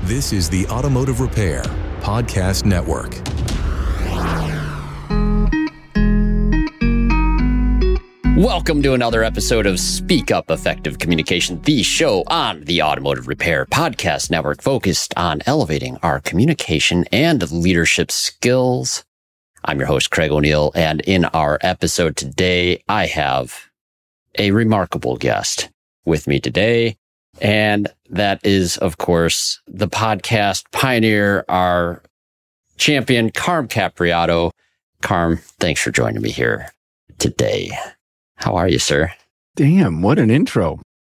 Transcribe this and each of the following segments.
This is the Automotive Repair Podcast Network. Welcome to another episode of Speak Up Effective Communication, the show on the Automotive Repair Podcast Network focused on elevating our communication and leadership skills. I'm your host, Craig O'Neill, and in our episode today, I have a remarkable guest with me today. And that is, of course, the podcast pioneer, our champion, Carm Capriotto. Carm, thanks for joining me here today. How are you, sir? Damn, what an intro.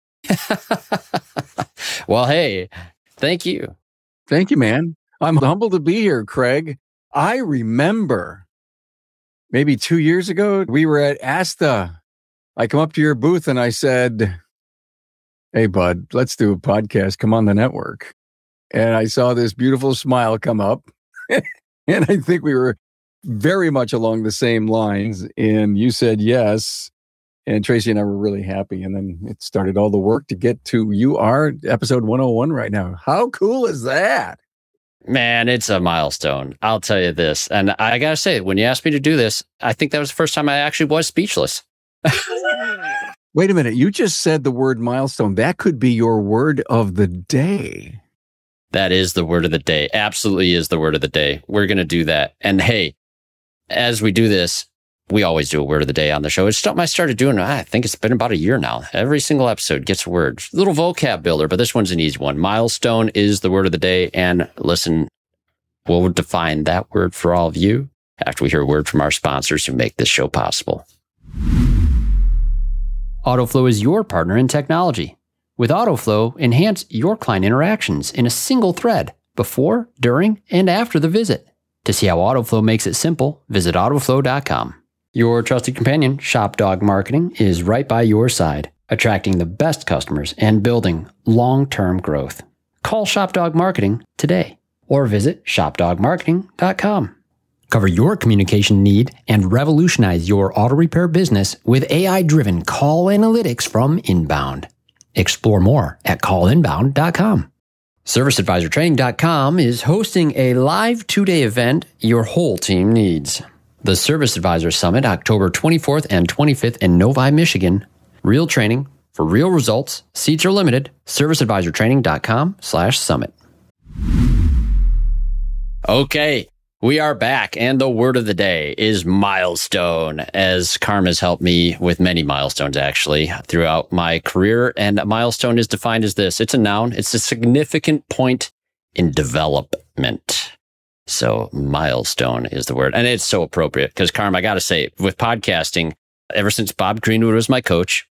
Well, hey, thank you. Thank you, man. I'm humbled to be here, Craig. I remember maybe 2 years ago, we were at ASTA. I come up to your booth and I said, hey, bud, let's do a podcast. Come on the network. And I saw this beautiful smile come up. And I think we were very much along the same lines. And you said yes. And Tracy and I were really happy. And then it started all the work to get to you are episode 101 right now. How cool is that? Man, it's a milestone. I'll tell you this. And I got to say, when you asked me to do this, I think that was the first time I actually was speechless. Wait a minute. You just said the word milestone. That could be your word of the day. That is the word of the day. Absolutely is the word of the day. We're going to do that. And hey, as we do this, we always do a word of the day on the show. It's something I started doing, I think it's been about a year now. Every single episode gets a word. Little vocab builder, but this one's an easy one. Milestone is the word of the day. And listen, we'll define that word for all of you after we hear a word from our sponsors who make this show possible. Autoflow is your partner in technology. With Autoflow, enhance your client interactions in a single thread before, during, and after the visit. To see how Autoflow makes it simple, visit autoflow.com. Your trusted companion, ShopDog Marketing, is right by your side, attracting the best customers and building long-term growth. Call ShopDog Marketing today or visit shopdogmarketing.com. Cover your communication need and revolutionize your auto repair business with AI-driven call analytics from Inbound. Explore more at callinbound.com. ServiceAdvisorTraining.com is hosting a live 2-day event your whole team needs. The Service Advisor Summit, October 24th and 25th in Novi, Michigan. Real training for real results. Seats are limited. ServiceAdvisorTraining.com/summit. Okay. We are back, and the word of the day is milestone, as Carm has helped me with many milestones, actually, throughout my career. And a milestone is defined as this. It's a noun. It's a significant point in development. So milestone is the word. And it's so appropriate because, Carm, I got to say, with podcasting, ever since Bob Greenwood was my coach,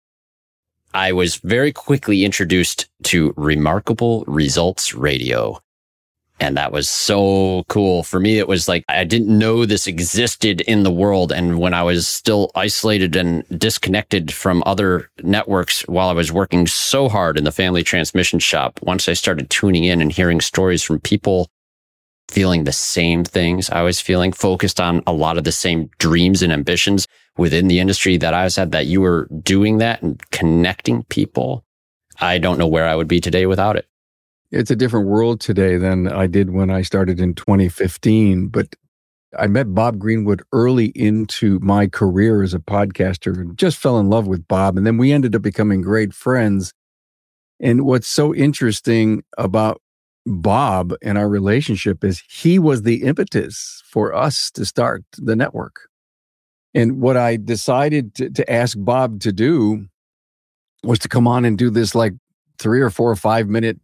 I was very quickly introduced to Remarkable Results Radio. And that was so cool. For me, it was like I didn't know this existed in the world. And when I was still isolated and disconnected from other networks while I was working so hard in the family transmission shop, once I started tuning in and hearing stories from people feeling the same things I was feeling, focused on a lot of the same dreams and ambitions within the industry that I was at, that you were doing that and connecting people, I don't know where I would be today without it. It's a different world today than I did when I started in 2015. But I met Bob Greenwood early into my career as a podcaster and just fell in love with Bob. And then we ended up becoming great friends. And what's so interesting about Bob and our relationship is he was the impetus for us to start the network. And what I decided to ask Bob to do was to come on and do this like 3 or 4 or 5 minute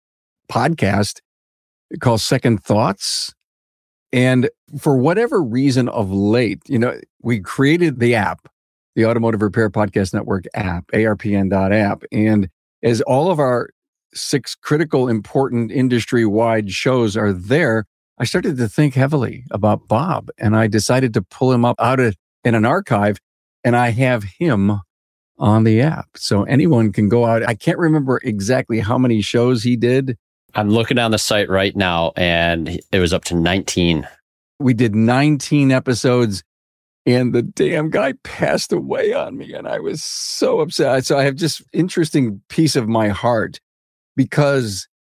podcast called Second Thoughts. And for whatever reason of late, we created the app, the Automotive Repair Podcast Network app, ARPN.app. And as all of our 6 critical, important industry-wide shows are there, I started to think heavily about Bob. And I decided to pull him up out in an archive, and I have him on the app. So anyone can go out. I can't remember exactly how many shows he did. I'm looking on the site right now, and it was up to 19. We did 19 episodes, and the damn guy passed away on me, and I was so upset. So I have just interesting piece of my heart because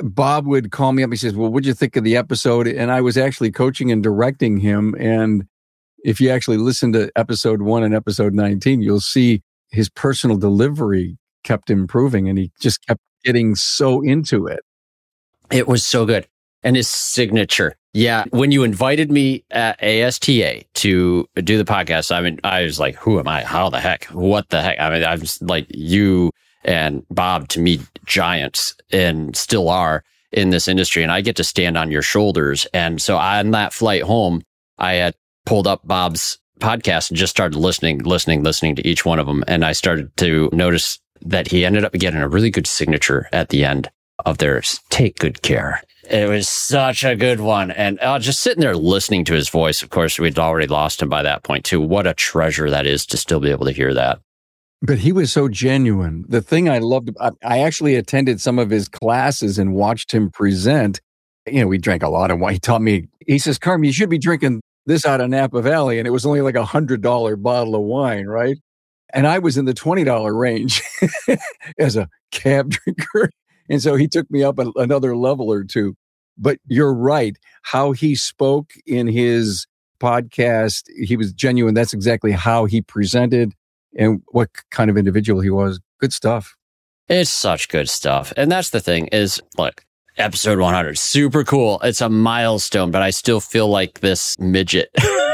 Bob would call me up. He says, well, what'd you think of the episode? And I was actually coaching and directing him. And if you actually listen to episode 1 and episode 19, you'll see his personal delivery kept improving and he just kept getting so into it. It was so good. And his signature. Yeah. When you invited me at ASTA to do the podcast, I mean, I was like, who am I? How the heck? What the heck? I mean, I'm like, you and Bob, to me, giants and still are in this industry. And I get to stand on your shoulders. And so on that flight home, I had pulled up Bob's podcast and just started listening to each one of them. And I started to notice that he ended up getting a really good signature at the end of theirs. Take good care. It was such a good one. And just sitting there listening to his voice, of course, we'd already lost him by that point too. What a treasure that is to still be able to hear that. But he was so genuine. The thing I loved, I actually attended some of his classes and watched him present. You know, we drank a lot of wine. He taught me, he says, Carm, you should be drinking this out of Napa Valley. And it was only like $100 bottle of wine, right? And I was in the $20 range as a cab drinker. And so he took me up another level or two. But you're right. How he spoke in his podcast, he was genuine. That's exactly how he presented and what kind of individual he was. Good stuff. It's such good stuff. And that's the thing is, look, episode 100, super cool. It's a milestone, but I still feel like this midget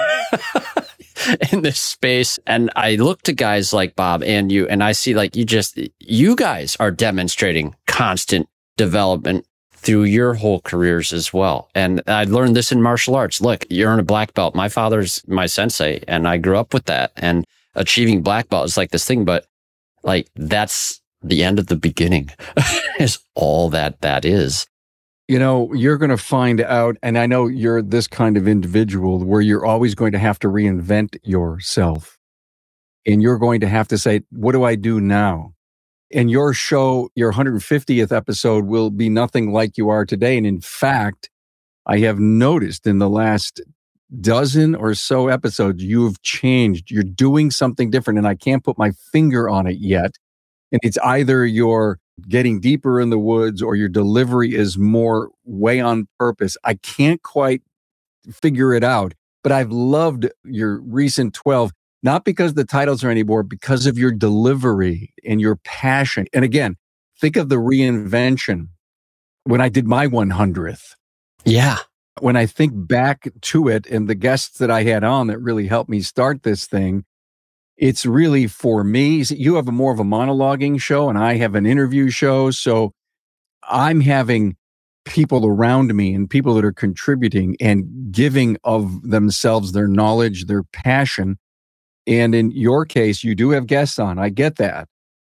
in this space. And I look to guys like Bob and you, and I see like you guys are demonstrating constant development through your whole careers as well. And I learned this in martial arts. Look, you're in a black belt. My father's my sensei, and I grew up with that. And achieving black belt is like this thing, but like that's the end of the beginning is all that is. You know, you're going to find out, and I know you're this kind of individual where you're always going to have to reinvent yourself. And you're going to have to say, what do I do now? And your show, your 150th episode will be nothing like you are today. And in fact, I have noticed in the last dozen or so episodes, you've changed. You're doing something different, and I can't put my finger on it yet. And it's either you're getting deeper in the woods or your delivery is more way on purpose. I can't quite figure it out, but I've loved your recent 12, not because the titles are anymore, because of your delivery and your passion. And again, think of the reinvention when I did my 100th. Yeah. When I think back to it and the guests that I had on that really helped me start this thing, it's really for me. You have more of a monologuing show and I have an interview show. So I'm having people around me and people that are contributing and giving of themselves, their knowledge, their passion. And in your case, you do have guests on. I get that.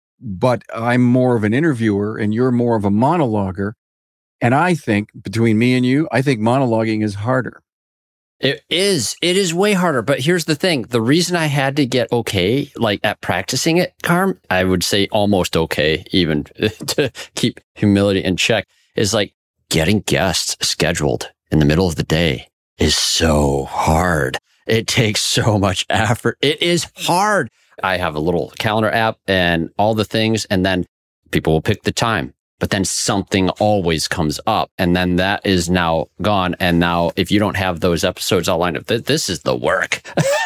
But I'm more of an interviewer and you're more of a monologuer. And I think between me and you, I think monologuing is harder. It is way harder. But here's the thing. The reason I had to get okay, like at practicing it, Carm, I would say almost okay, even to keep humility in check, is like getting guests scheduled in the middle of the day is so hard. It takes so much effort. It is hard. I have a little calendar app and all the things, and then people will pick the time. But then something always comes up, and then that is now gone. And now if you don't have those episodes all lined up, this is the work.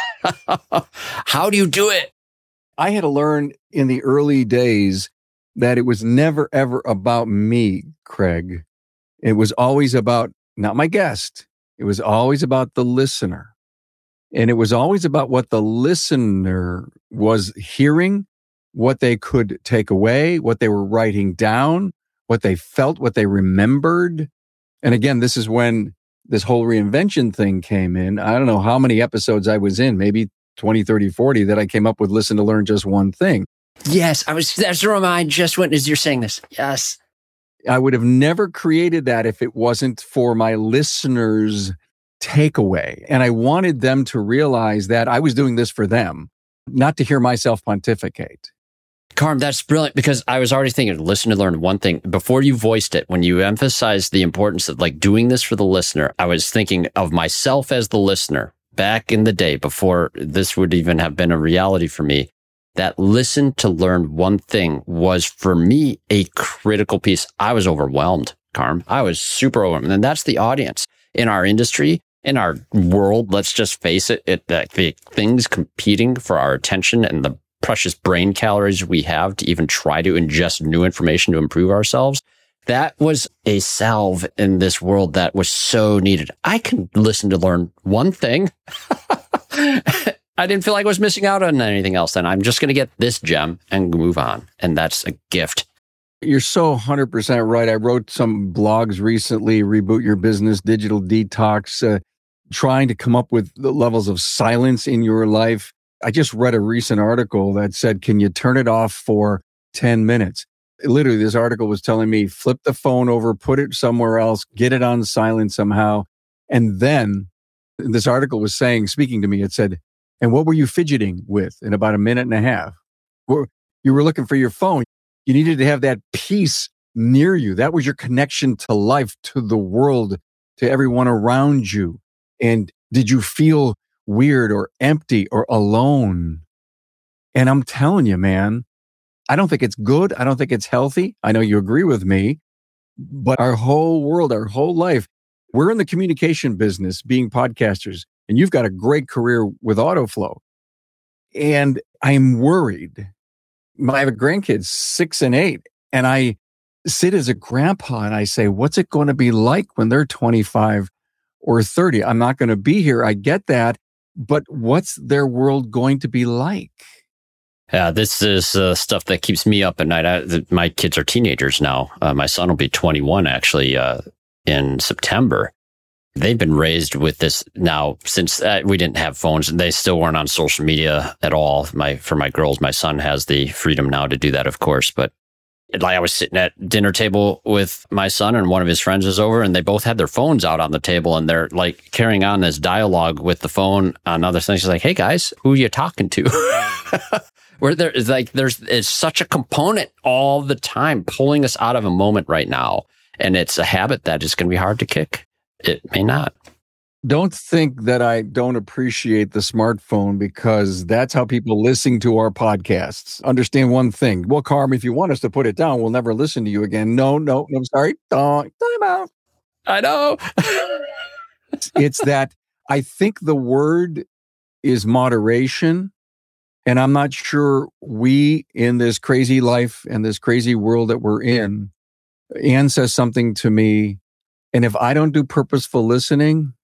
How do you do it? I had to learn in the early days that it was never, ever about me, Craig. It was always about, not my guest. It was always about the listener. And it was always about what the listener was hearing, what they could take away, what they were writing down, what they felt, what they remembered. And again, this is when this whole reinvention thing came in. I don't know how many episodes I was in, maybe 20, 30, 40, that I came up with Listen to Learn Just One Thing. Yes, that's where my mind just went as you're saying this. Yes. I would have never created that if it wasn't for my listeners' takeaway. And I wanted them to realize that I was doing this for them, not to hear myself pontificate. Carm, that's brilliant, because I was already thinking, listen to learn one thing. Before you voiced it, when you emphasized the importance of like doing this for the listener, I was thinking of myself as the listener back in the day before this would even have been a reality for me. That listen to learn one thing was for me a critical piece. I was overwhelmed Carm. I was super overwhelmed. And that's the audience in our industry, in our world. Let's just face it, the things competing for our attention and the precious brain calories we have to even try to ingest new information to improve ourselves. That was a salve in this world that was so needed. I can listen to learn one thing. I didn't feel like I was missing out on anything else. Then I'm just going to get this gem and move on. And that's a gift. You're so 100% right. I wrote some blogs recently, Reboot Your Business, Digital Detox, trying to come up with the levels of silence in your life. I just read a recent article that said, can you turn it off for 10 minutes? Literally, this article was telling me, flip the phone over, put it somewhere else, get it on silent somehow. And then this article was saying, speaking to me, it said, and what were you fidgeting with in about a minute and a half? You were looking for your phone. You needed to have that peace near you. That was your connection to life, to the world, to everyone around you. And did you feel weird or empty or alone? And I'm telling you, man, I don't think it's good. I don't think it's healthy. I know you agree with me, but our whole world, our whole life, we're in the communication business being podcasters, and you've got a great career with Autoflow. And I'm worried. I have grandkids, 6 and 8, and I sit as a grandpa and I say, what's it going to be like when they're 25 or 30? I'm not going to be here. I get that. But what's their world going to be like? Yeah, this is stuff that keeps me up at night. My kids are teenagers now. My son will be 21 actually in September. They've been raised with this now since we didn't have phones. They still weren't on social media at all. For my girls, my son has the freedom now to do that, of course. But I was sitting at dinner table with my son and one of his friends is over and they both had their phones out on the table and they're like carrying on this dialogue with the phone on other things. She's like, hey guys, who are you talking to? Where it's such a component all the time pulling us out of a moment right now. And it's a habit that is going to be hard to kick. It may not. Don't think that I don't appreciate the smartphone because that's how people listen to our podcasts. Understand one thing. Well, Carm, if you want us to put it down, we'll never listen to you again. No, I'm sorry. Time out. I know. It's that I think the word is moderation. And I'm not sure we in this crazy life and this crazy world that we're in, Ann says something to me. And if I don't do purposeful listening,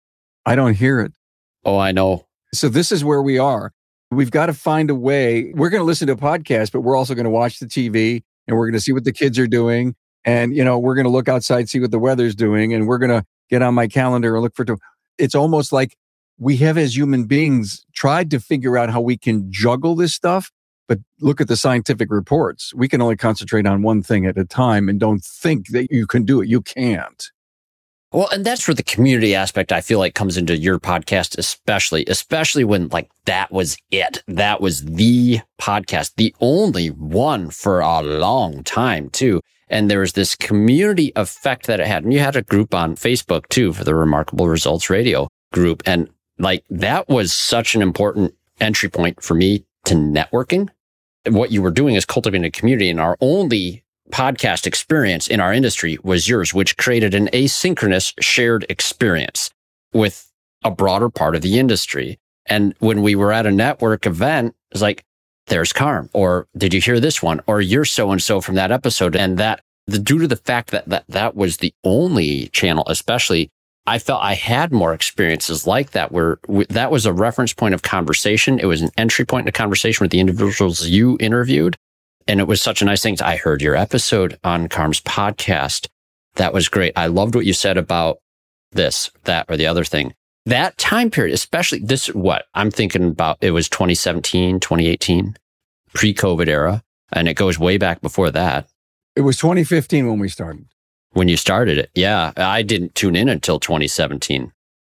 I don't hear it. Oh, I know. So this is where we are. We've got to find a way. We're going to listen to a podcast, but we're also going to watch the TV and we're going to see what the kids are doing. And, we're going to look outside, see what the weather's doing. And we're going to get on my calendar and look for, it's almost like we have as human beings tried to figure out how we can juggle this stuff. But look at the scientific reports. We can only concentrate on one thing at a time and don't think that you can do it. You can't. Well, and that's where the community aspect, I feel like, comes into your podcast, especially when that was it. That was the podcast, the only one for a long time too. And there was this community effect that it had. And you had a group on Facebook too for the Remarkable Results Radio group. And that was such an important entry point for me to networking. What you were doing is cultivating a community, and our only podcast experience in our industry was yours, which created an asynchronous shared experience with a broader part of the industry. And when we were at a network event, it's like, there's Carm, or did you hear this one? Or you're so-and-so from that episode. And due to the fact that was the only channel, especially, I felt I had more experiences like that where that was a reference point of conversation. It was an entry point in a conversation with the individuals you interviewed. And it was such a nice thing. I heard your episode on Carm's podcast. That was great. I loved what you said about this, that, or the other thing. That time period, especially I'm thinking about, it was 2017, 2018, pre-COVID era. And it goes way back before that. It was 2015 when we started. When you started it. Yeah. I didn't tune in until 2017.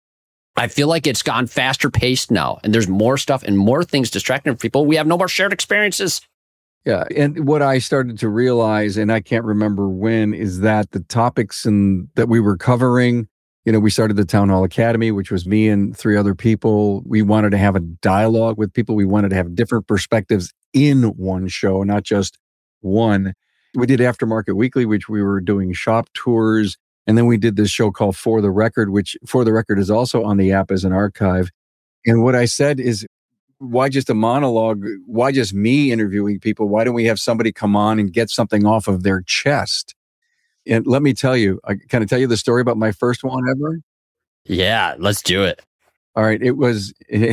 I feel like it's gone faster paced now. And there's more stuff and more things distracting people. We have no more shared experiences. Yeah. And what I started to realize, and I can't remember when, is that the topics that we were covering, we started the Town Hall Academy, which was me and 3 other people. We wanted to have a dialogue with people. We wanted to have different perspectives in one show, not just one. We did Aftermarket Weekly, which we were doing shop tours. And then we did this show called For the Record, which For the Record is also on the app as an archive. And what I said is, why just a monologue? Why just me interviewing people? Why don't we have somebody come on and get something off of their chest? And let me tell you, can I tell you the story about my first one ever? Yeah, let's do it. All right. It was,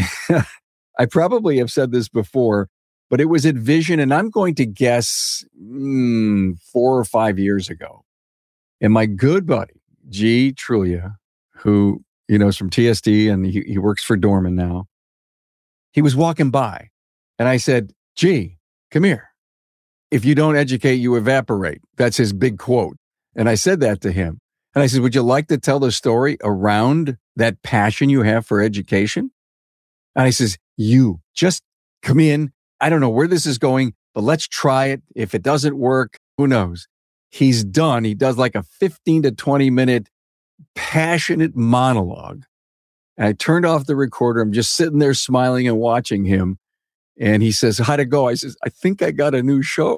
I probably have said this before, but it was at Vision, and I'm going to guess 4 or 5 years ago. And my good buddy, G. Trulia, who, is from TSD and he works for Dorman now, he was walking by and I said, G, come here. If you don't educate, you evaporate. That's his big quote. And I said that to him. And I said, would you like to tell the story around that passion you have for education? And he says, you just come in. I don't know where this is going, but let's try it. If it doesn't work, who knows? He's done. He does like a 15 to 20 minute passionate monologue. And I turned off the recorder. I'm just sitting there smiling and watching him. And he says, how'd it go? I says, I think I got a new show.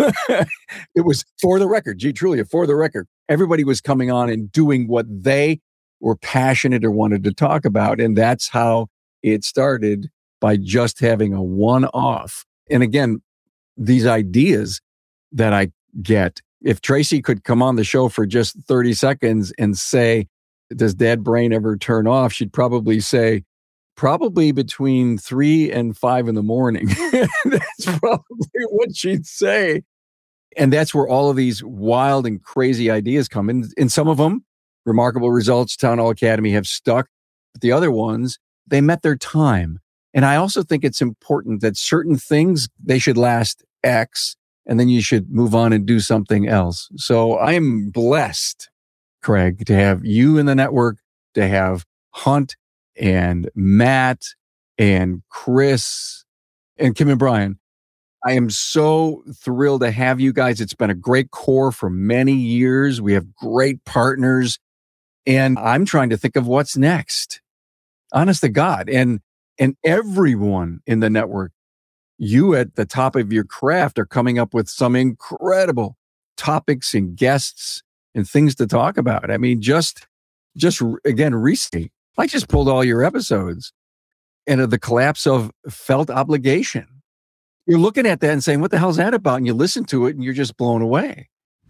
It was For the Record, G. Trulia, For the Record. Everybody was coming on and doing what they were passionate or wanted to talk about. And that's how it started, by just having a one-off. And again, these ideas that I get, if Tracy could come on the show for just 30 seconds and say, does Dad Brain ever turn off? She'd probably say, probably between 3 and 5 in the morning. That's probably what she'd say. And that's where all of these wild and crazy ideas come in. And some of them, remarkable results, Town Hall Academy, have stuck. But the other ones, they met their time. And I also think it's important that certain things, they should last X, and then you should move on and do something else. So I am blessed, Craig, to have you in the network, to have Hunt and Matt and Chris and Kim and Brian. I am so thrilled to have you guys. It's been a great core for many years. We have great partners, and I'm trying to think of what's next. Honest to God. And everyone in the network, you at the top of your craft are coming up with some incredible topics and guests and things to talk about. I mean, just again, recently, I just pulled all your episodes, and the collapse of felt obligation. You're looking at that and saying, what the hell's that about? And you listen to it and you're just blown away.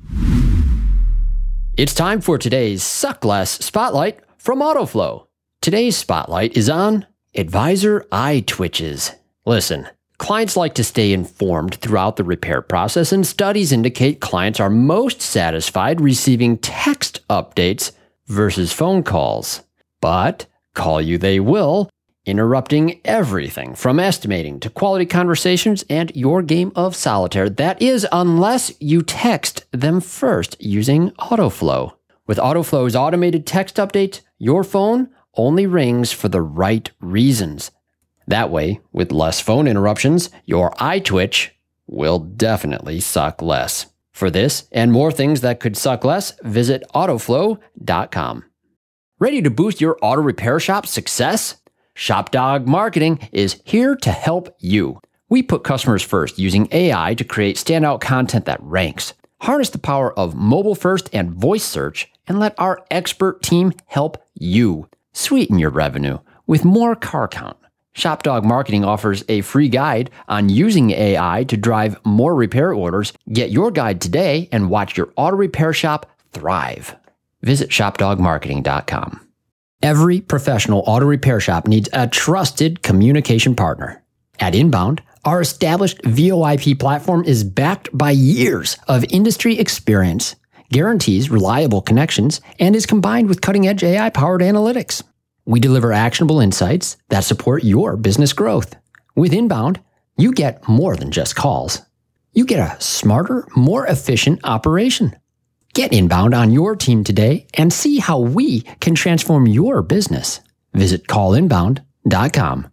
It's time for today's Suck Less Spotlight from Autoflow. Today's spotlight is on advisor eye twitches. Listen, clients like to stay informed throughout the repair process, and studies indicate clients are most satisfied receiving text updates versus phone calls. But call you they will, interrupting everything from estimating to quality conversations and your game of solitaire. That is, unless you text them first using Autoflow. With Autoflow's automated text updates, your phone only rings for the right reasons. That way, with less phone interruptions, your eye twitch will definitely suck less. For this and more things that could suck less, visit autoflow.com. Ready to boost your auto repair shop's success? ShopDog Marketing is here to help you. We put customers first using AI to create standout content that ranks. Harness the power of mobile first and voice search, and let our expert team help you sweeten your revenue with more car count. ShopDog Marketing offers a free guide on using AI to drive more repair orders. Get your guide today and watch your auto repair shop thrive. Visit shopdogmarketing.com. Every professional auto repair shop needs a trusted communication partner. At Inbound, our established VoIP platform is backed by years of industry experience, guarantees reliable connections, and is combined with cutting-edge AI-powered analytics. We deliver actionable insights that support your business growth. With Inbound, you get more than just calls. You get a smarter, more efficient operation. Get Inbound on your team today and see how we can transform your business. Visit callinbound.com.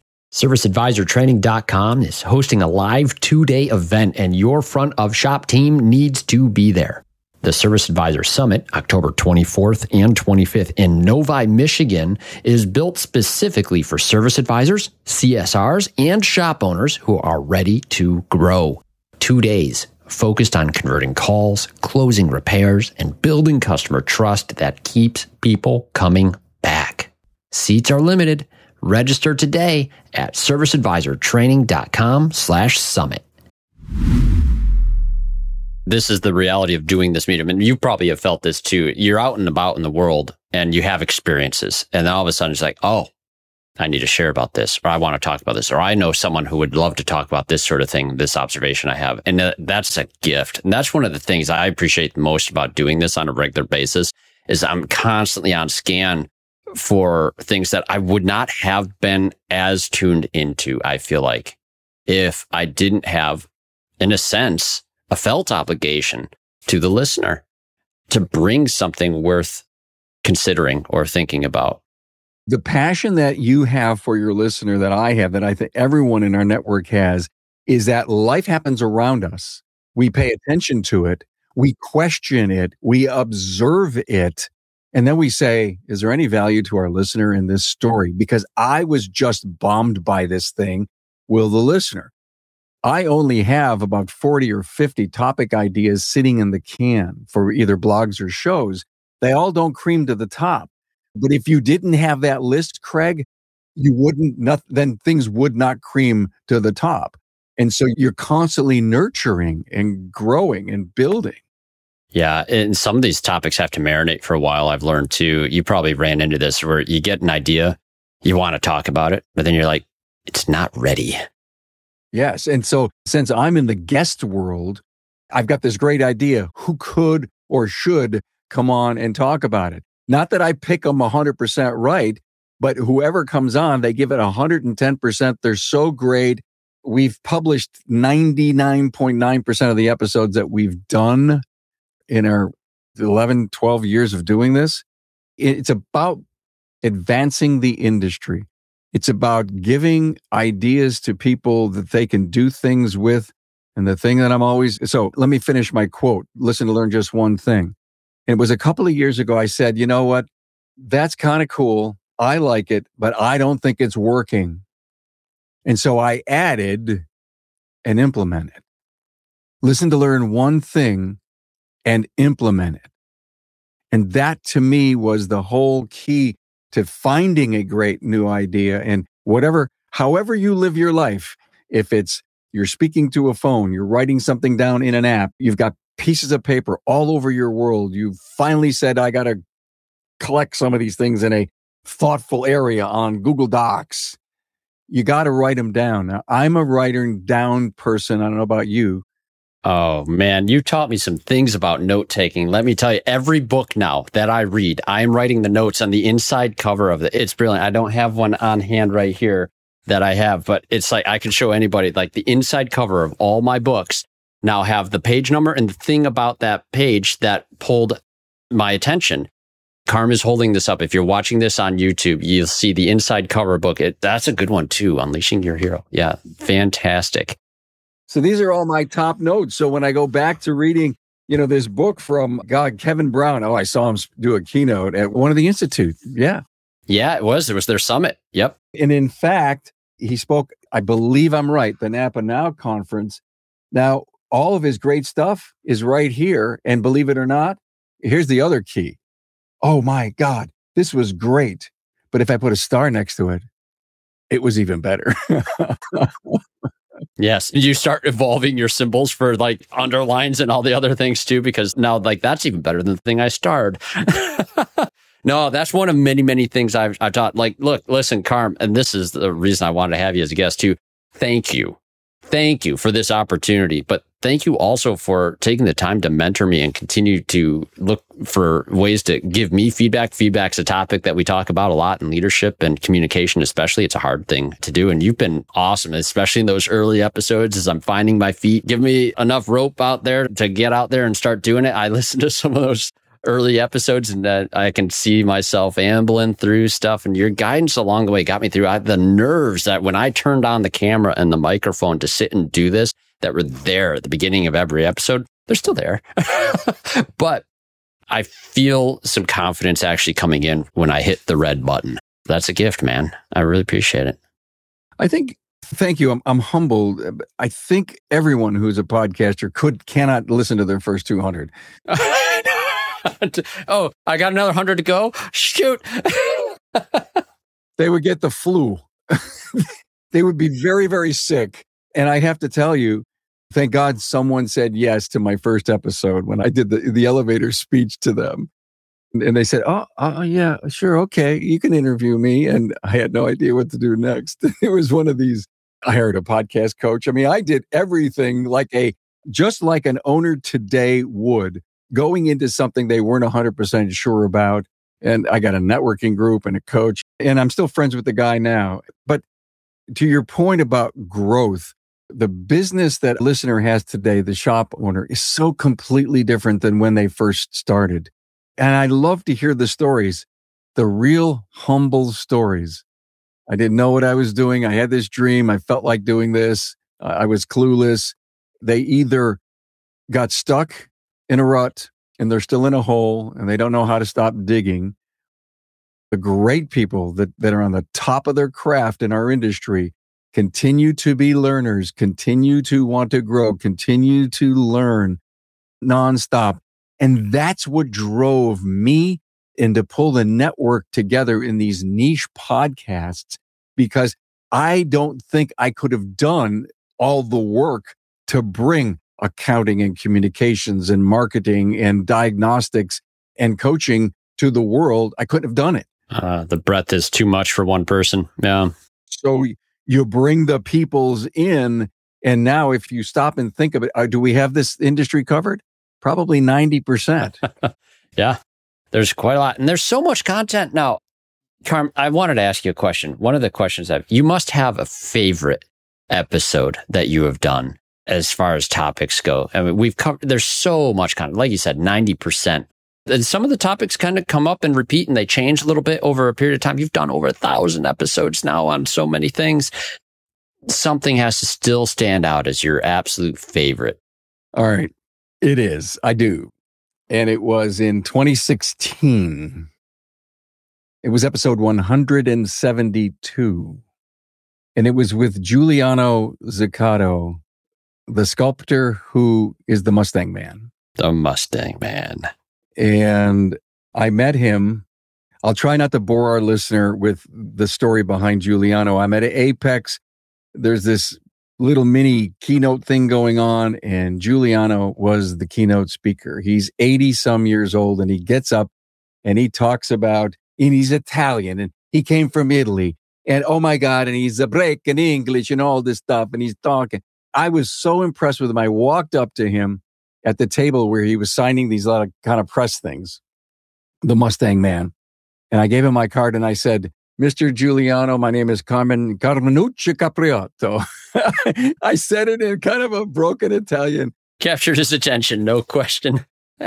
ServiceAdvisorTraining.com is hosting a live 2-day event, and your front of shop team needs to be there. The Service Advisor Summit, October 24th and 25th in Novi, Michigan, is built specifically for service advisors, CSRs, and shop owners who are ready to grow. 2 days, focused on converting calls, closing repairs, and building customer trust that keeps people coming back. Seats are limited. Register today at serviceadvisortraining.com/summit. This is the reality of doing this medium. And you probably have felt this too. You're out and about in the world and you have experiences. And then all of a sudden it's like, oh, I need to share about this, or I want to talk about this, or I know someone who would love to talk about this sort of thing, this observation I have. And that's a gift. And that's one of the things I appreciate most about doing this on a regular basis is I'm constantly on scan for things that I would not have been as tuned into, I feel like, if I didn't have, in a sense, a felt obligation to the listener to bring something worth considering or thinking about. The passion that you have for your listener, that I have, that I think everyone in our network has, is that life happens around us. We pay attention to it. We question it. We observe it. And then we say, is there any value to our listener in this story? Because I was just bombed by this thing. Will the listener? I only have about 40 or 50 topic ideas sitting in the can for either blogs or shows. They all don't cream to the top. But if you didn't have that list, Craig, then things would not cream to the top. And so you're constantly nurturing and growing and building. Yeah. And some of these topics have to marinate for a while. I've learned too. You probably ran into this where you get an idea, you want to talk about it, but then you're like, it's not ready. Yes. And so since I'm in the guest world, I've got this great idea. Who could or should come on and talk about it? Not that I pick them 100% right, but whoever comes on, they give it 110%. They're so great. We've published 99.9% of the episodes that we've done in our 11, 12 years of doing this. It's about advancing the industry. It's about giving ideas to people that they can do things with. And the thing that so let me finish my quote. Listen to learn just one thing. It was a couple of years ago. I said, you know what? That's kind of cool. I like it, but I don't think it's working. And so I added and implemented. Listen to learn one thing and implement it. And that to me was the whole key to finding a great new idea. And however you live your life, if it's you're speaking to a phone, you're writing something down in an app, you've got pieces of paper all over your world. You finally said, I got to collect some of these things in a thoughtful area on Google Docs. You got to write them down. Now, I'm a writing down person. I don't know about you. Oh, man, you taught me some things about note taking. Let me tell you, every book now that I read, I'm writing the notes on the inside cover of it. It's brilliant. I don't have one on hand right here that I have, but it's like I can show anybody, like the inside cover of all my books now have the page number and the thing about that page that pulled my attention. Carm is holding this up. If you're watching this on YouTube, you'll see the inside cover book. That's a good one too, Unleashing Your Hero. Yeah, fantastic. So these are all my top notes. So when I go back to reading, this book from Kevin Brown. Oh, I saw him do a keynote at one of the Institute. Yeah. Yeah, it was. It was their summit. Yep. And in fact, he spoke, I believe I'm right, the Napa Now conference. Now, all of his great stuff is right here. And believe it or not, here's the other key. Oh my God, this was great. But if I put a star next to it, it was even better. Yes. You start evolving your symbols for like underlines and all the other things too, because now like that's even better than the thing I starred. No, that's one of many, many things I've taught. Like, look, listen, Carm, and this is the reason I wanted to have you as a guest too. Thank you. Thank you for this opportunity. But thank you also for taking the time to mentor me and continue to look for ways to give me feedback. Feedback's a topic that we talk about a lot in leadership and communication, especially. It's a hard thing to do. And you've been awesome, especially in those early episodes as I'm finding my feet. Give me enough rope out there to get out there and start doing it. I listened to some of those early episodes and I can see myself ambling through stuff, and your guidance along the way got me through. I had the nerves that when I turned on the camera and the microphone to sit and do this, that were there at the beginning of every episode. They're still there, but I feel some confidence actually coming in when I hit the red button. That's a gift, man. I really appreciate it. I think Thank you. I'm humbled. I think everyone who's a podcaster cannot listen to their first 200. Oh, I got another 100 to go. Shoot. They would get the flu. They would be very, very sick. And I have to tell you, thank God someone said yes to my first episode when I did the elevator speech to them. And they said, oh, yeah, sure. Okay. You can interview me. And I had no idea what to do next. It was one of these. I hired a podcast coach. I mean, I did everything just like an owner today would, going into something they weren't 100% sure about. And I got a networking group and a coach, and I'm still friends with the guy now. But to your point about growth, the business that a listener has today, the shop owner, is so completely different than when they first started. And I love to hear the stories, the real humble stories. I didn't know what I was doing. I had this dream. I felt like doing this. I was clueless. They either got stuck in a rut and they're still in a hole and they don't know how to stop digging. The great people that are on the top of their craft in our industry continue to be learners, continue to want to grow, continue to learn nonstop. And that's what drove me and to pull the network together in these niche podcasts, because I don't think I could have done all the work to bring accounting and communications and marketing and diagnostics and coaching to the world. I couldn't have done it. The breadth is too much for one person. Yeah. So you bring the peoples in, and now if you stop and think of it, do we have this industry covered? Probably 90%. Yeah. There's quite a lot. And there's so much content now. Carm, I wanted to ask you a question. One of the questions you must have a favorite episode that you have done as far as topics go. I mean, we've covered, there's so much content. Like you said, 90%. And some of the topics kind of come up and repeat and they change a little bit over a period of time. You've done over 1,000 episodes now on so many things. Something has to still stand out as your absolute favorite. All right. It is. I do. And it was in 2016. It was episode 172. And it was with Giuliano Zaccato, the sculptor who is the Mustang Man. The Mustang Man. And I met him. I'll try not to bore our listener with the story behind Giuliano. I'm at Apex. There's this little mini keynote thing going on, and Giuliano was the keynote speaker. He's 80 some years old, and he gets up and he talks about, and he's Italian and he came from Italy, and oh my God, and he's a break in English and all this stuff, and he's talking. I was so impressed with him. I walked up to him at the table where he was signing these lot of kind of press things, the Mustang Man. And I gave him my card and I said, Mr. Giuliano, my name is Carmenucci Capriotto. I said it in kind of a broken Italian. Captured his attention, no question.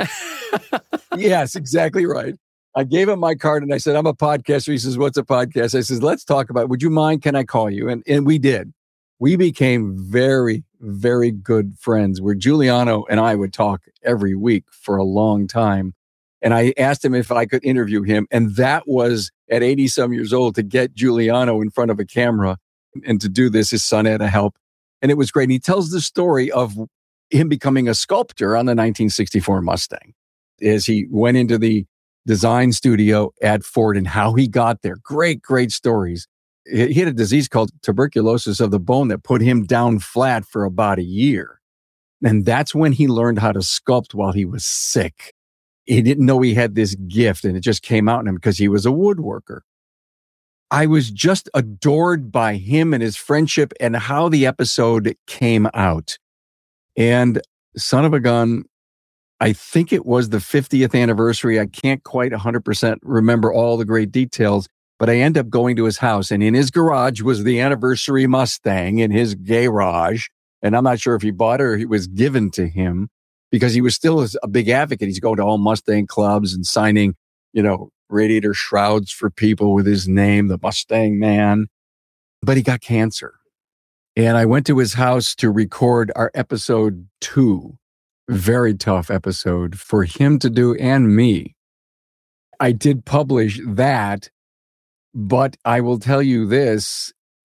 Yes, exactly right. I gave him my card and I said, I'm a podcaster. He says, what's a podcast? I says, let's talk about it. Would you mind? Can I call you? And we did. We became very, very good friends where Giuliano and I would talk every week for a long time. And I asked him if I could interview him. And that was at 80 some years old, to get Giuliano in front of a camera and to do this. His son had to help. And it was great. And he tells the story of him becoming a sculptor on the 1964 Mustang as he went into the design studio at Ford and how he got there. Great, great stories. He had a disease called tuberculosis of the bone that put him down flat for about a year. And that's when he learned how to sculpt while he was sick. He didn't know he had this gift, and it just came out in him because he was a woodworker. I was just adored by him and his friendship and how the episode came out. And son of a gun, I think it was the 50th anniversary. I can't quite 100% remember all the great details, but I end up going to his house, and in his garage was the anniversary Mustang in his garage. And I'm not sure if he bought it or it was given to him, because he was still a big advocate. He's going to all Mustang clubs and signing, radiator shrouds for people with his name, the Mustang Man. But he got cancer. And I went to his house to record our episode 2. Very tough episode for him to do and me. I did publish that, but I will tell you this.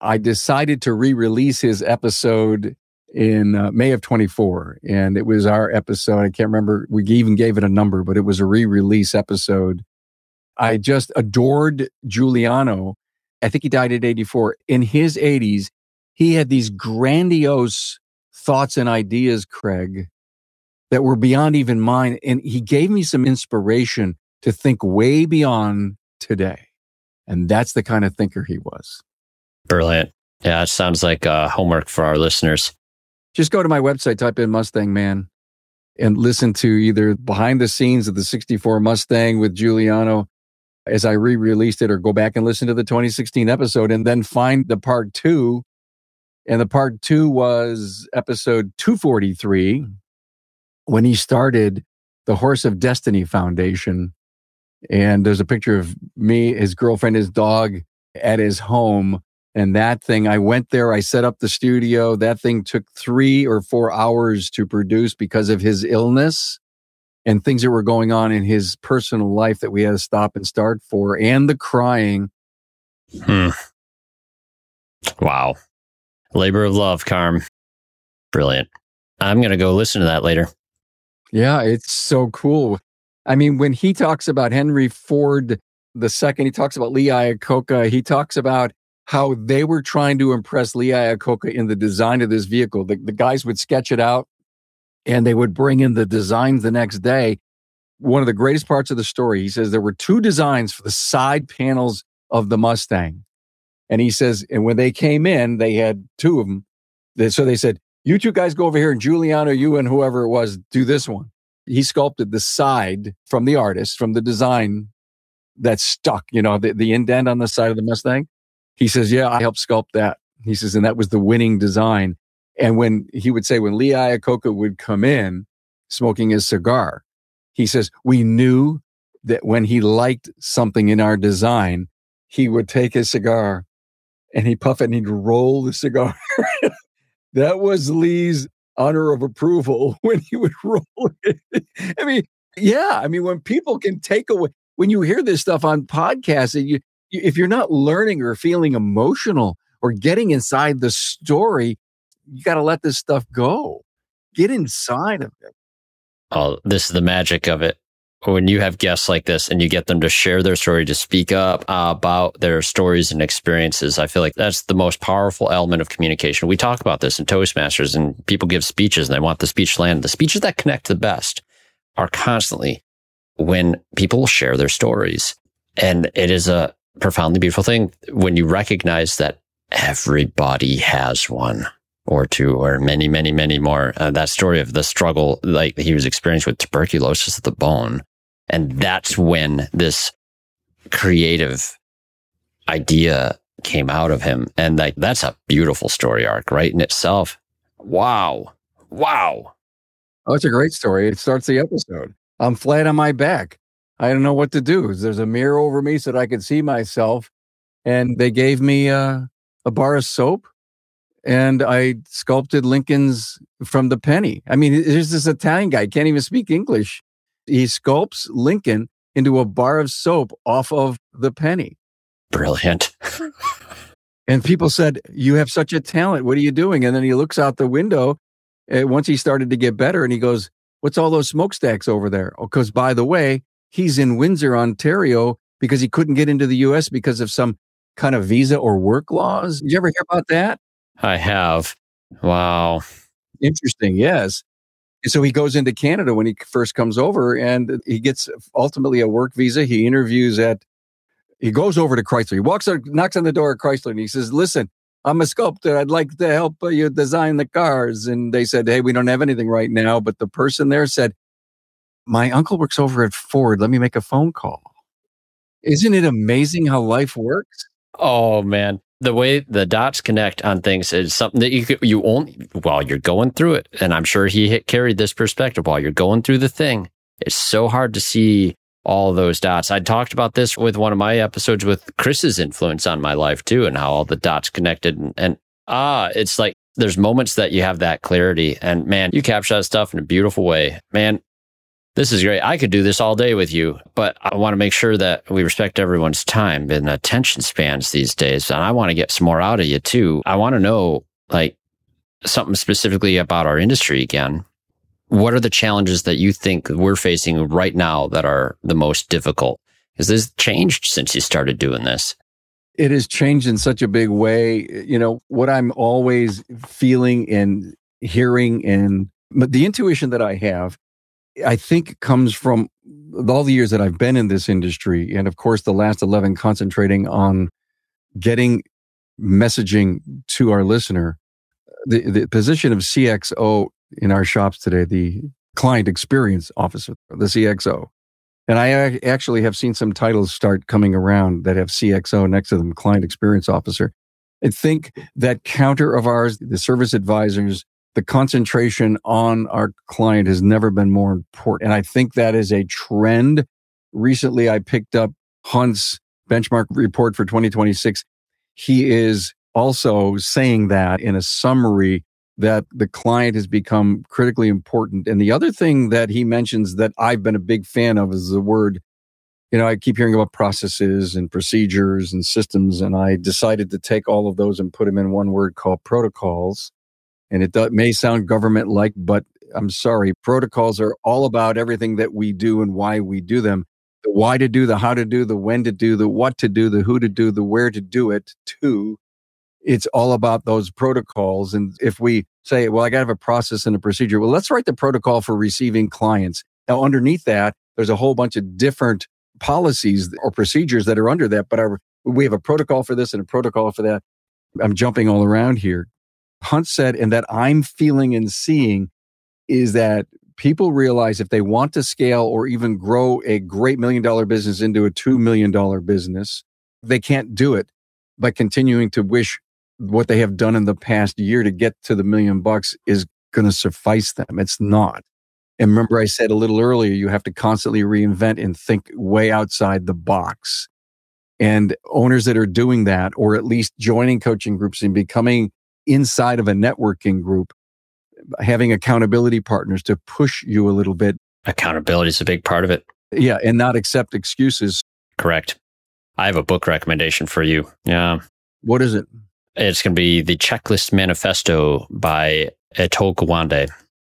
I decided to re-release his episode in May of 24. And it was our episode. I can't remember. We even gave it a number, but it was a re-release episode. I just adored Giuliano. I think he died at 84. In his 80s, he had these grandiose thoughts and ideas, Craig, that were beyond even mine. And he gave me some inspiration to think way beyond today. And that's the kind of thinker he was. Brilliant. Yeah, it sounds like homework for our listeners. Just go to my website, type in Mustang Man, and listen to either behind the scenes of the 64 Mustang with Giuliano as I re-released it, or go back and listen to the 2016 episode and then find the part 2. And the part 2 was episode 243, when he started the Horse of Destiny Foundation. And there's a picture of me, his girlfriend, his dog at his home. And that thing, I went there, I set up the studio. That thing took 3 or 4 hours to produce because of his illness and things that were going on in his personal life that we had to stop and start for, and the crying. Wow. Labor of love, Carm. Brilliant. I'm going to go listen to that later. Yeah, it's so cool. I mean, when he talks about Henry Ford II, he talks about Lee Iacocca, he talks about how they were trying to impress Lee Iacocca in the design of this vehicle. The guys would sketch it out and they would bring in the designs the next day. One of the greatest parts of the story, he says there were 2 designs for the side panels of the Mustang. And he says, and when they came in, they had 2 of them. So they said, you 2 guys go over here, and Giuliano, you and whoever it was, do this one. He sculpted the side from the artist, from the design that stuck, the indent on the side of the Mustang. He says, yeah, I helped sculpt that. He says, and that was the winning design. And when he would say, when Lee Iacocca would come in smoking his cigar, he says, we knew that when he liked something in our design, he would take his cigar and he'd puff it and he'd roll the cigar. That was Lee's honor of approval when he would roll it. I mean, when people can take away, when you hear this stuff on podcasts, if you're not learning or feeling emotional or getting inside the story, you got to let this stuff go. Get inside of it. Oh, this is the magic of it. When you have guests like this and you get them to share their story, to speak up about their stories and experiences, I feel like that's the most powerful element of communication. We talk about this in Toastmasters, and people give speeches and they want the speech to land. The speeches that connect the best are constantly when people share their stories. And it is a profoundly beautiful thing when you recognize that everybody has one or 2 or many, many, many more. That story of the struggle, like he was experiencing with tuberculosis of the bone. And that's when this creative idea came out of him. And that's a beautiful story arc, right, in itself. Wow. Wow. Oh, it's a great story. It starts the episode. I'm flat on my back. I don't know what to do. There's a mirror over me so that I could see myself. And they gave me a bar of soap. And I sculpted Lincoln's from the penny. I mean, there's this Italian guy, can't even speak English. He sculpts Lincoln into a bar of soap off of the penny. Brilliant. And people said, you have such a talent. What are you doing? And then he looks out the window once he started to get better and he goes, what's all those smokestacks over there? Oh, because by the way, he's in Windsor, Ontario, because he couldn't get into the U.S. because of some kind of visa or work laws. Did you ever hear about that? I have. Wow. Interesting. Yes. And so he goes into Canada when he first comes over and he gets ultimately a work visa. He goes over to Chrysler. He walks out, knocks on the door at Chrysler and he says, listen, I'm a sculptor. I'd like to help you design the cars. And they said, hey, we don't have anything right now. But the person there said, my uncle works over at Ford. Let me make a phone call. Isn't it amazing how life works? Oh, man. The way the dots connect on things is something that you only, while you're going through it. And I'm sure he carried this perspective while you're going through the thing. It's so hard to see all those dots. I talked about this with one of my episodes with Chris's influence on my life too, and how all the dots connected. And it's like there's moments that you have that clarity. And man, you capture that stuff in a beautiful way. Man, This is great. I could do this all day with you, but I want to make sure that we respect everyone's time and attention spans these days. And I want to get some more out of you too. I want to know like something specifically about our industry again. What are the challenges that you think we're facing right now that are the most difficult? Has this changed since you started doing this? It has changed in such a big way. You know, what I'm always feeling and hearing and the intuition that I have, I think comes from all the years that I've been in this industry. And of course, the last 11 concentrating on getting messaging to our listener. The position of CXO in our shops today, the client experience officer, the CXO. And I actually have seen some titles start coming around that have CXO next to them, client experience officer. I think that counter of ours, the service advisors, the concentration on our client has never been more important. And I think that is a trend. Recently, I picked up Hunt's benchmark report for 2026. He is also saying that in a summary that the client has become critically important. And the other thing that he mentions that I've been a big fan of is the word, you know, I keep hearing about processes and procedures and systems, and I decided to take all of those and put them in one word called protocols. And it may sound government-like, but I'm sorry, protocols are all about everything that we do and why we do them. The why to do, the how to do, the when to do, the what to do, the who to do, the where to do it too. It's all about those protocols. And if we say, well, I got to have a process and a procedure, well, let's write the protocol for receiving clients. Now, underneath that, there's a whole bunch of different policies or procedures that are under that, but we have a protocol for this and a protocol for that. I'm jumping all around here. Hunt said, and that I'm feeling and seeing is that people realize if they want to scale or even grow a great $1 million business into a $2 million business, they can't do it by continuing to wish what they have done in the past year to get to the $1 million is going to suffice them. It's not. And remember, I said a little earlier, you have to constantly reinvent and think way outside the box. And owners that are doing that, or at least joining coaching groups and becoming inside of a networking group, having accountability partners to push you a little bit. Accountability is a big part of it. Yeah, and not accept excuses. Correct. I have a book recommendation for you. Yeah. What is it? It's going to be The Checklist Manifesto by Atul Gawande.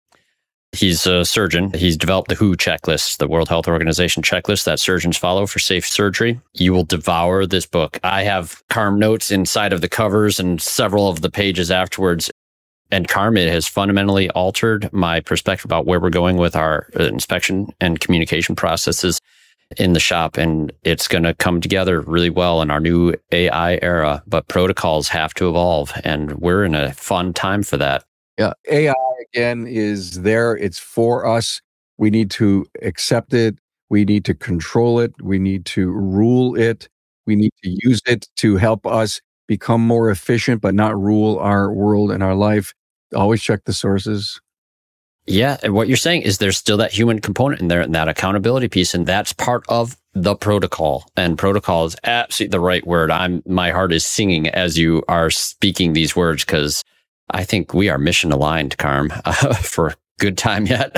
He's a surgeon. He's developed the WHO checklist, the World Health Organization checklist that surgeons follow for safe surgery. You will devour this book. I have Carm notes inside of the covers and several of the pages afterwards. And Carm, it has fundamentally altered my perspective about where we're going with our inspection and communication processes in the shop. And it's going to come together really well in our new AI era. But protocols have to evolve. And we're in a fun time for that. Yeah, AI again is there. It's for us. We need to accept it. We need to control it. We need to rule it. We need to use it to help us become more efficient, but not rule our world and our life. Always check the sources. Yeah, and what you're saying is there's still that human component in there and that accountability piece, and that's part of the protocol. And protocol is absolutely the right word. My heart is singing as you are speaking these words because I think we are mission aligned, Carm, for a good time yet.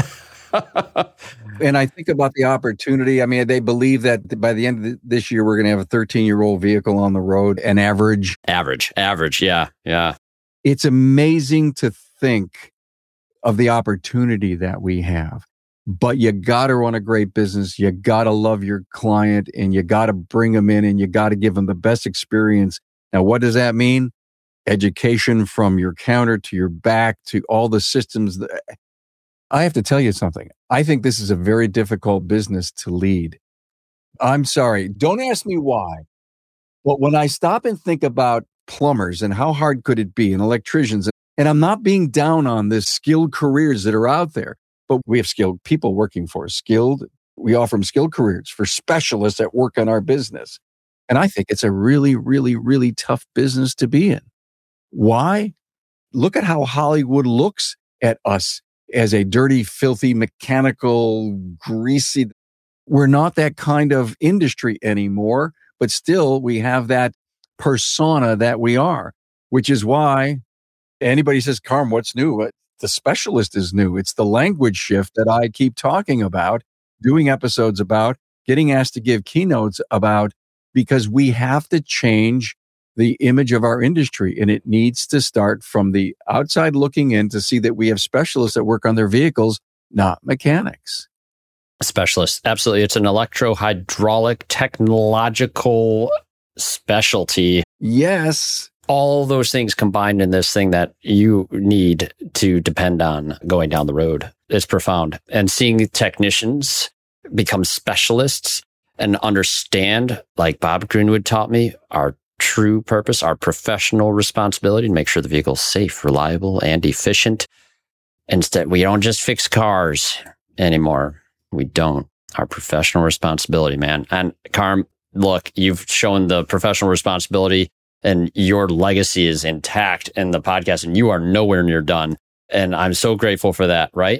And I think about the opportunity. I mean, they believe that by the end of this year, we're going to have a 13-year-old vehicle on the road, an average. Average. Yeah. It's amazing to think of the opportunity that we have. But you got to run a great business. You got to love your client and you got to bring them in and you got to give them the best experience. Now, what does that mean? Education from your counter to your back to all the systems. I have to tell you something. I think this is a very difficult business to lead. I'm sorry. Don't ask me why. But when I stop and think about plumbers and how hard could it be and electricians, and I'm not being down on the skilled careers that are out there, but we have skilled people working for us. We offer them skilled careers for specialists that work on our business. And I think it's a really, really, really tough business to be in. Why? Look at how Hollywood looks at us as a dirty, filthy, mechanical, greasy. We're not that kind of industry anymore, but still we have that persona that we are, which is why anybody says, Carm, what's new? The specialist is new. It's the language shift that I keep talking about. doing episodes about, getting asked to give keynotes about, because we have to change the image of our industry. And it needs to start from the outside looking in to see that we have specialists that work on their vehicles, not mechanics. Specialists. Absolutely. It's an electro-hydraulic technological specialty. Yes. All those things combined in this thing that you need to depend on going down the road. It's profound. And seeing technicians become specialists and understand, like Bob Greenwood taught me, our true purpose, our professional responsibility to make sure the vehicle is safe, reliable, and efficient. Instead, we don't just fix cars anymore. We don't. Our professional responsibility, man. And Carm, look, you've shown the professional responsibility and your legacy is intact in the podcast and you are nowhere near done. And I'm so grateful for that, right?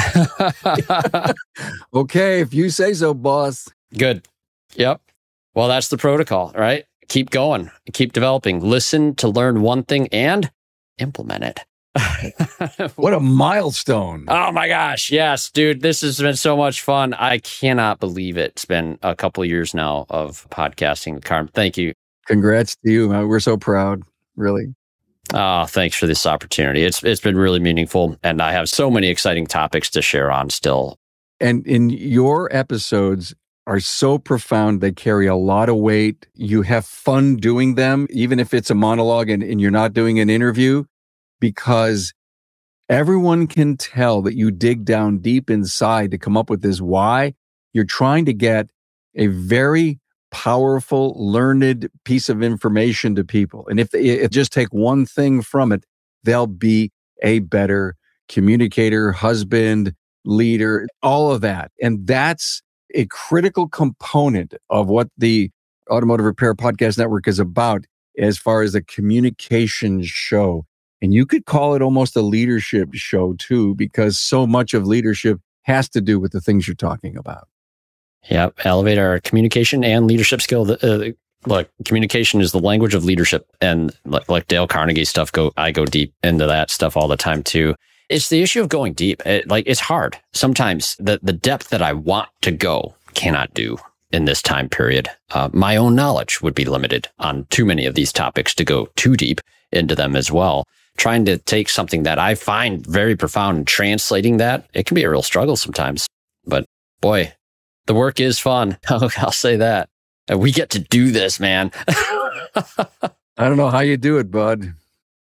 Okay, if you say so, boss. Good. Yep. Well, that's the protocol, right? Keep going, keep developing, listen to learn one thing and implement it. What a milestone. Oh my gosh. Yes, dude, this has been so much fun. I cannot believe it. It's been a couple of years now of podcasting with Carm. Thank you. Congrats to you. We're so proud, really. Oh, thanks for this opportunity. It's been really meaningful, and I have so many exciting topics to share on still. And in your episodes are so profound, they carry a lot of weight. You have fun doing them, even if it's a monologue and you're not doing an interview, because everyone can tell that you dig down deep inside to come up with this why. You're trying to get a very powerful, learned piece of information to people. And if they just take one thing from it, they'll be a better communicator, husband, leader, all of that. And that's a critical component of what the Automotive Repair Podcast Network is about as far as a communication show. And you could call it almost a leadership show too, because so much of leadership has to do with the things you're talking about. Yep. Elevate our communication and leadership skill. Look, communication is the language of leadership. And like Dale Carnegie stuff, I go deep into that stuff all the time too. It's the issue of going deep. It's hard. Sometimes the depth that I want to go cannot do in this time period. My own knowledge would be limited on too many of these topics to go too deep into them as well. Trying to take something that I find very profound and translating that, it can be a real struggle sometimes. But boy, the work is fun. I'll say that. And we get to do this, man. I don't know how you do it, bud.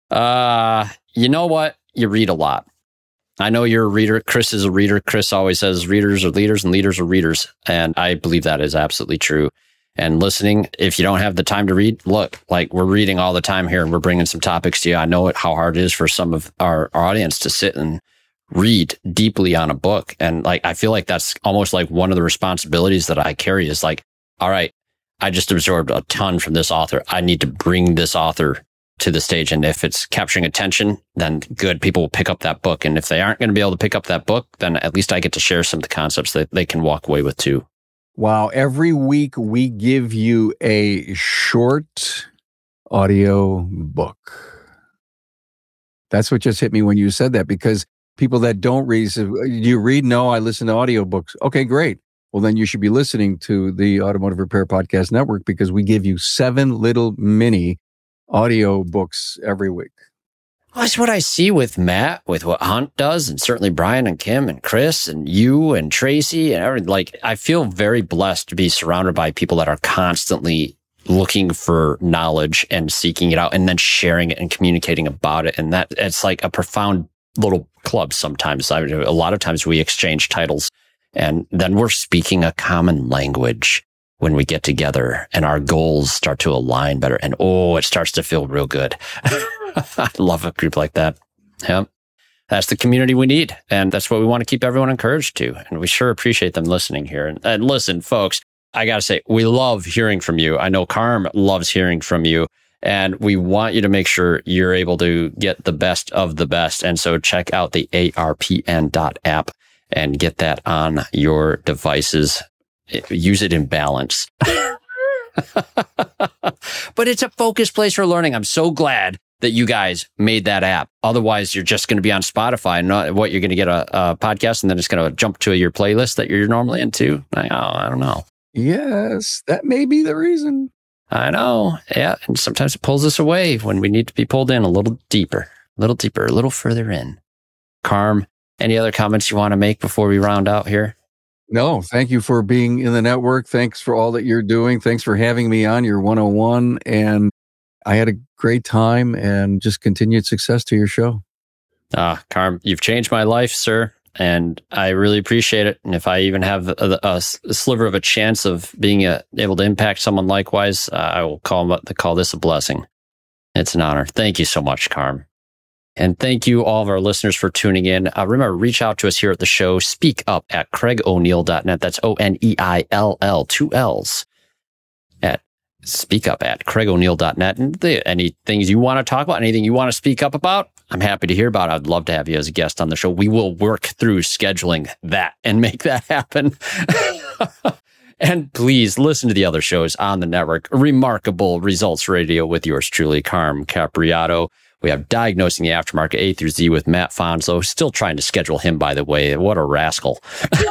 You know what? You read a lot. I know you're a reader. Chris is a reader. Chris always says readers are leaders and leaders are readers. And I believe that is absolutely true. And listening, if you don't have the time to read, look, like we're reading all the time here and we're bringing some topics to you. I know how hard it is for some of our audience to sit and read deeply on a book. And like, I feel like that's almost like one of the responsibilities that I carry is like, all right, I just absorbed a ton from this author. I need to bring this author to the stage. And if it's capturing attention, then good, people will pick up that book. And if they aren't going to be able to pick up that book, then at least I get to share some of the concepts that they can walk away with too. Wow. Every week we give you a short audio book. That's what just hit me when you said that, because people that don't read, say, do you read? No, I listen to audiobooks. Okay, great. Well, then you should be listening to the Automotive Repair Podcast Network, because we give you 7 little mini audio books every week. Well, that's what I see with Matt, with what Hunt does, and certainly Brian and Kim and Chris and you and Tracy and everything. Like, I feel very blessed to be surrounded by people that are constantly looking for knowledge and seeking it out and then sharing it and communicating about it. And that it's like a profound little club sometimes. A lot of times we exchange titles and then we're speaking a common language when we get together and our goals start to align better. And it starts to feel real good. I love a group like that. Yeah. That's the community we need. And that's what we want to keep everyone encouraged to. And we sure appreciate them listening here. And listen, folks, I got to say, we love hearing from you. I know Carm loves hearing from you. And we want you to make sure you're able to get the best of the best. And so check out the ARPN.app and get that on your devices. Use it in balance. But it's a focused place for learning. I'm so glad that you guys made that app. Otherwise, you're just going to be on Spotify. Not what you're going to get a podcast, and then it's going to jump to your playlist that you're normally into. I don't know. Yes, that may be the reason. I know. Yeah, and sometimes it pulls us away when we need to be pulled in a little deeper, a little further in. Carm, any other comments you want to make before we round out here? No, thank you for being in the network. Thanks for all that you're doing. Thanks for having me on your 101. And I had a great time and just continued success to your show. Carm, you've changed my life, sir. And I really appreciate it. And if I even have a sliver of a chance of being able to impact someone likewise, I will call this a blessing. It's an honor. Thank you so much, Carm. And thank you, all of our listeners, for tuning in. Remember, reach out to us here at the show. Speak up at CraigO'Neill.net. That's ONEILL, 2 L's. At speak up at CraigO'Neill.net. And any things you want to talk about, anything you want to speak up about, I'm happy to hear about it. I'd love to have you as a guest on the show. We will work through scheduling that and make that happen. And please listen to the other shows on the network. Remarkable Results Radio with yours truly, Carm Capriato. We have Diagnosing the Aftermarket A through Z with Matt Fonzo. Still trying to schedule him, by the way. What a rascal.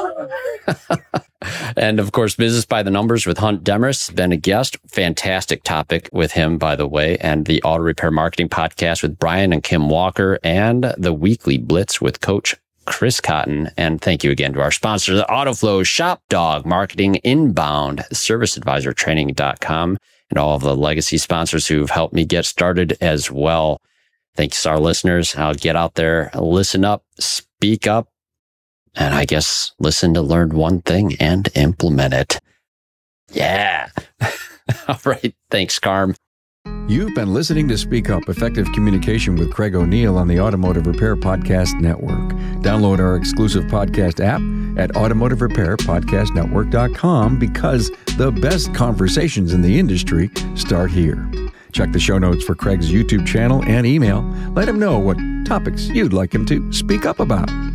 And of course, Business by the Numbers with Hunt Demarest. Been a guest. Fantastic topic with him, by the way. And the Auto Repair Marketing Podcast with Brian and Kim Walker. And the Weekly Blitz with Coach Chris Cotton. And thank you again to our sponsor, the AutoFlow, Shop Dog Marketing, Inbound, ServiceAdvisorTraining.com, and all of the legacy sponsors who've helped me get started as well. Thanks to our listeners. I'll get out there, listen up, speak up, and I guess listen to learn one thing and implement it. Yeah. All right. Thanks, Carm. You've been listening to Speak Up, Effective Communication with Craig O'Neill on the Automotive Repair Podcast Network. Download our exclusive podcast app at automotiverepairpodcastnetwork.com because the best conversations in the industry start here. Check the show notes for Craig's YouTube channel and email. Let him know what topics you'd like him to speak up about.